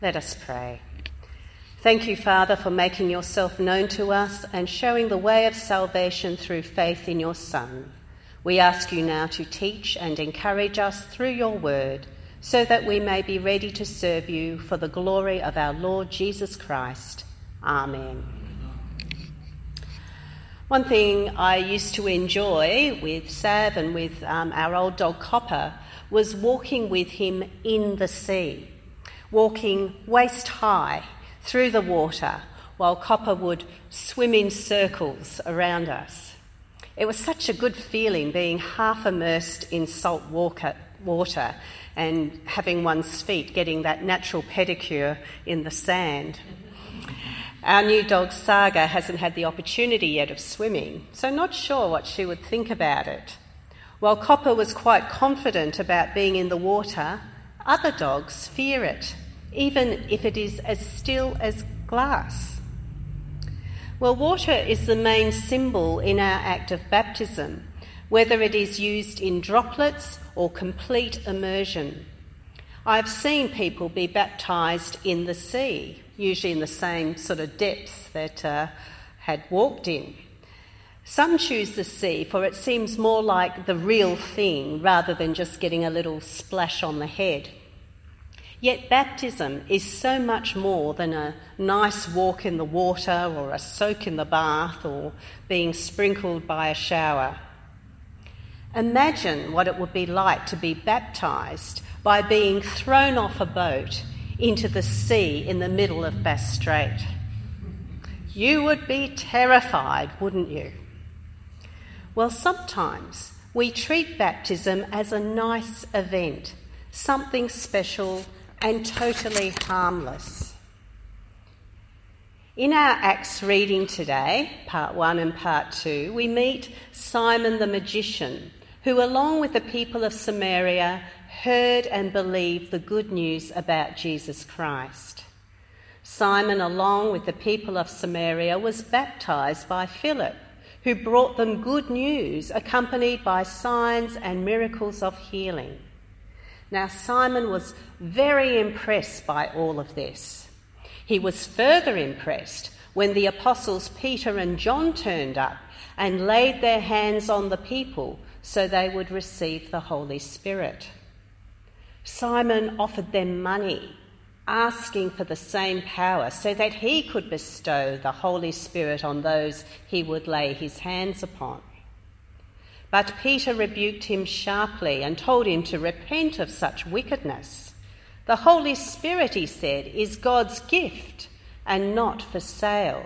Let us pray. Thank you, Father, for making yourself known to us and showing the way of salvation through faith in your Son. We ask you now to teach and encourage us through your word so that we may be ready to serve you for the glory of our Lord Jesus Christ. Amen. One thing I used to enjoy with Sav and with our old dog Copper was walking with him in the sea, walking waist high through the water while Copper would swim in circles around us. It was such a good feeling being half immersed in salt water and having one's feet getting that natural pedicure in the sand. Our new dog Saga hasn't had the opportunity yet of swimming, so not sure what she would think about it. While Copper was quite confident about being in the water, other dogs fear it, even if it is as still as glass. Well, water is the main symbol in our act of baptism, whether it is used in droplets or complete immersion. I've seen people be baptised in the sea, usually in the same sort of depths that had walked in. Some choose the sea for it seems more like the real thing rather than just getting a little splash on the head. Yet baptism is so much more than a nice walk in the water or a soak in the bath or being sprinkled by a shower. Imagine what it would be like to be baptised by being thrown off a boat into the sea in the middle of Bass Strait. You would be terrified, wouldn't you? Well, sometimes we treat baptism as a nice event, something special and totally harmless. In our Acts reading today, part 1 and part 2, we meet Simon the magician, who along with the people of Samaria heard and believed the good news about Jesus Christ. Simon, along with the people of Samaria, was baptised by Philip, who brought them good news accompanied by signs and miracles of healing. Now, Simon was very impressed by all of this. He was further impressed when the apostles Peter and John turned up and laid their hands on the people so they would receive the Holy Spirit. Simon offered them money, asking for the same power so that he could bestow the Holy Spirit on those he would lay his hands upon. But Peter rebuked him sharply and told him to repent of such wickedness. The Holy Spirit, he said, is God's gift and not for sale.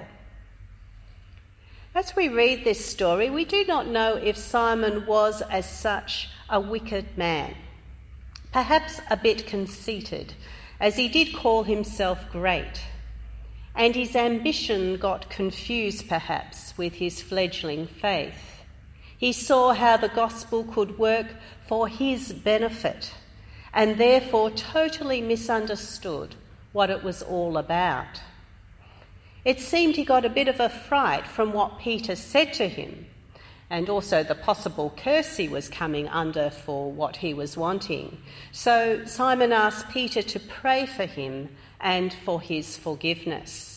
As we read this story, we do not know if Simon was as such a wicked man, perhaps a bit conceited, as he did call himself great, and his ambition got confused perhaps with his fledgling faith. He saw how the gospel could work for his benefit and therefore totally misunderstood what it was all about. It seemed he got a bit of a fright from what Peter said to him and also the possible curse he was coming under for what he was wanting. So Simon asked Peter to pray for him and for his forgiveness.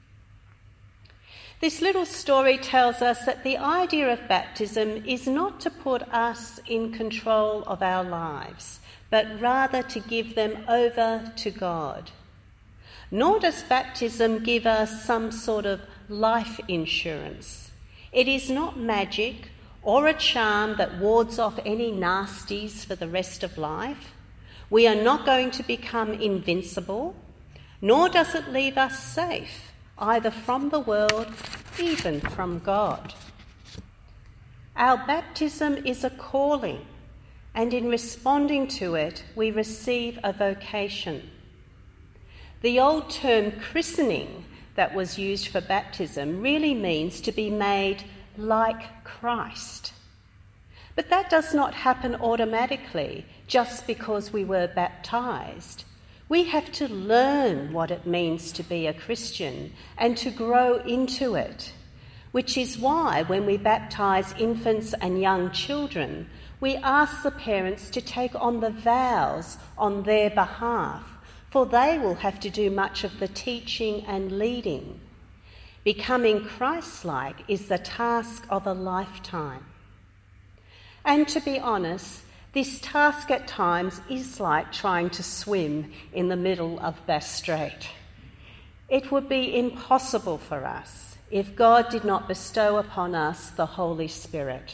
This little story tells us that the idea of baptism is not to put us in control of our lives, but rather to give them over to God. Nor does baptism give us some sort of life insurance. It is not magic or a charm that wards off any nasties for the rest of life. We are not going to become invincible, nor does it leave us safe, either from the world, even from God. Our baptism is a calling, and in responding to it, we receive a vocation. The old term christening that was used for baptism really means to be made like Christ. But that does not happen automatically just because we were baptised. We have to learn what it means to be a Christian and to grow into it, which is why when we baptise infants and young children, we ask the parents to take on the vows on their behalf for they will have to do much of the teaching and leading. Becoming Christ-like is the task of a lifetime. And to be honest, this task at times is like trying to swim in the middle of Bass Strait. It would be impossible for us if God did not bestow upon us the Holy Spirit.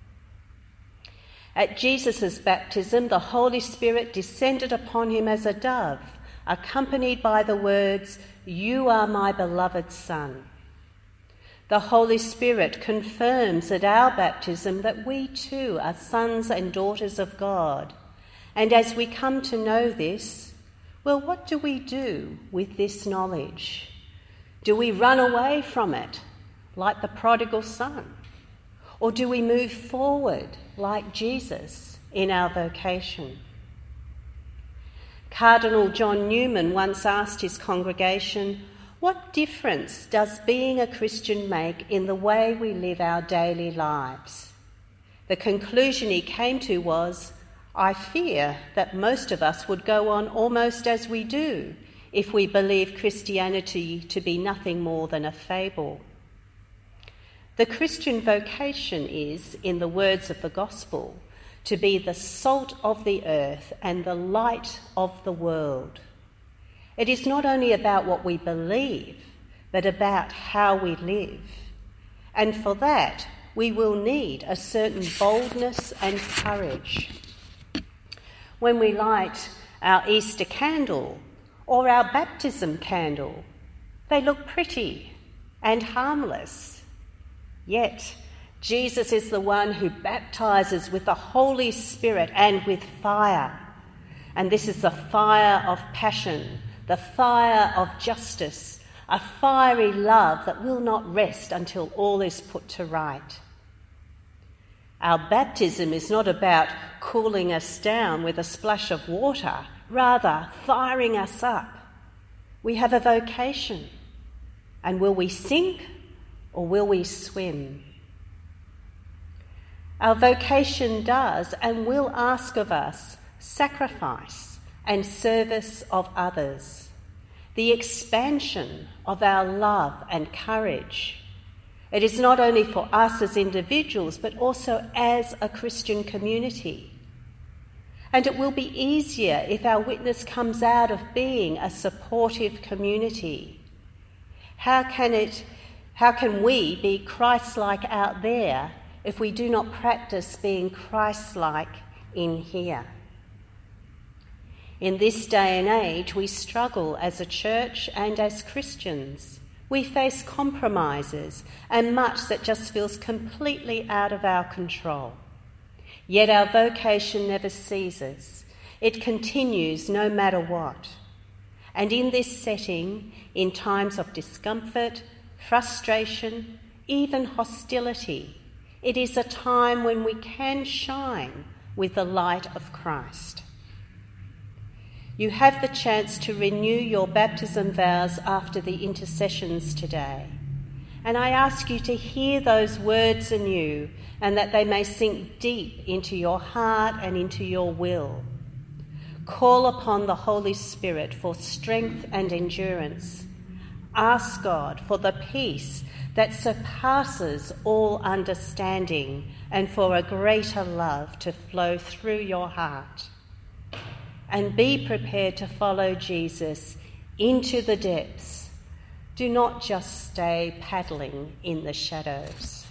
At Jesus' baptism, the Holy Spirit descended upon him as a dove, accompanied by the words, "You are my beloved Son." The Holy Spirit confirms at our baptism that we too are sons and daughters of God. And as we come to know this, well, what do we do with this knowledge? Do we run away from it like the prodigal son? Or do we move forward like Jesus in our vocation? Cardinal John Newman once asked his congregation, "What difference does being a Christian make in the way we live our daily lives?" The conclusion he came to was, "I fear that most of us would go on almost as we do if we believe Christianity to be nothing more than a fable." The Christian vocation is, in the words of the Gospel, to be the salt of the earth and the light of the world. It is not only about what we believe, but about how we live. And for that, we will need a certain boldness and courage. When we light our Easter candle or our baptism candle, they look pretty and harmless. Yet, Jesus is the one who baptizes with the Holy Spirit and with fire. And this is the fire of passion, the fire of justice, a fiery love that will not rest until all is put to right. Our baptism is not about cooling us down with a splash of water, rather firing us up. We have a vocation. And will we sink or will we swim? Our vocation does and will ask of us sacrifice and service of others, the expansion of our love and courage. It is not only for us as individuals, but also as a Christian community. And it will be easier if our witness comes out of being a supportive community. How can we be Christ-like out there if we do not practice being Christ-like in here? In this day and age, we struggle as a church and as Christians. We face compromises and much that just feels completely out of our control. Yet our vocation never ceases. It continues no matter what. And in this setting, in times of discomfort, frustration, even hostility, it is a time when we can shine with the light of Christ. You have the chance to renew your baptism vows after the intercessions today. And I ask you to hear those words anew and that they may sink deep into your heart and into your will. Call upon the Holy Spirit for strength and endurance. Ask God for the peace that surpasses all understanding and for a greater love to flow through your heart. And be prepared to follow Jesus into the depths. Do not just stay paddling in the shallows.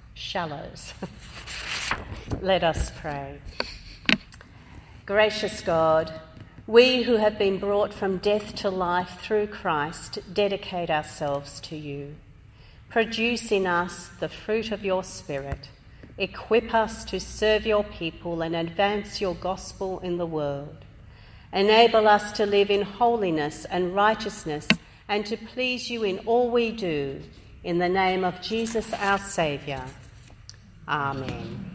Let us pray. Gracious God, we who have been brought from death to life through Christ dedicate ourselves to you. Produce in us the fruit of your Spirit. Equip us to serve your people and advance your gospel in the world. Enable us to live in holiness and righteousness and to please you in all we do. In the name of Jesus our Saviour. Amen.